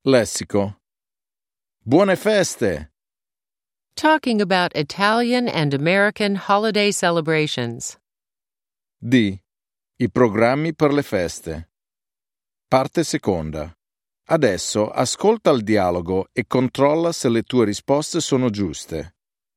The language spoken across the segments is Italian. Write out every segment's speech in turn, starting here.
Lessico. Buone feste! Talking about Italian and American holiday celebrations. D. I programmi per le feste. Parte seconda. Adesso ascolta il dialogo e controlla se le tue risposte sono giuste.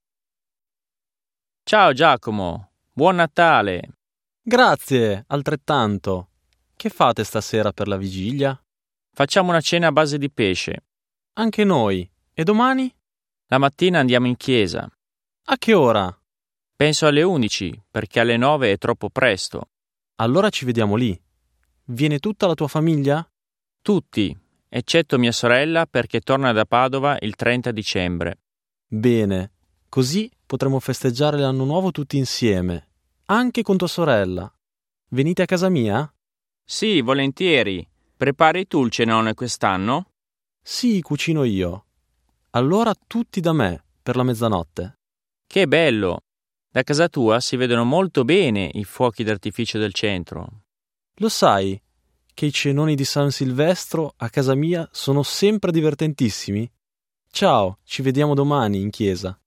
Ciao Giacomo, buon Natale! Grazie, altrettanto. Che fate stasera per la vigilia? Facciamo una cena a base di pesce. Anche noi. E domani? La mattina andiamo in chiesa. A che ora? Penso alle 11, perché alle 9 è troppo presto. Allora ci vediamo lì. Viene tutta la tua famiglia? Tutti, eccetto mia sorella perché torna da Padova il 30 dicembre. Bene, così potremo festeggiare l'anno nuovo tutti insieme, anche con tua sorella. Venite a casa mia? Sì, volentieri. Prepari tu il cenone quest'anno? Sì, cucino io. Allora tutti da me, per la mezzanotte. Che bello! Da casa tua si vedono molto bene i fuochi d'artificio del centro. Lo sai che i cenoni di San Silvestro a casa mia sono sempre divertentissimi? Ciao, ci vediamo domani in chiesa.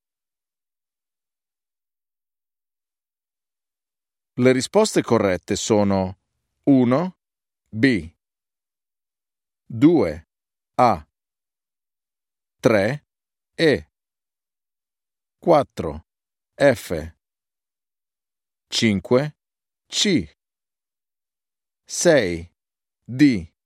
Le risposte corrette sono 1. B. 2. A. 3. E. 4. F. 5. C. 6. D.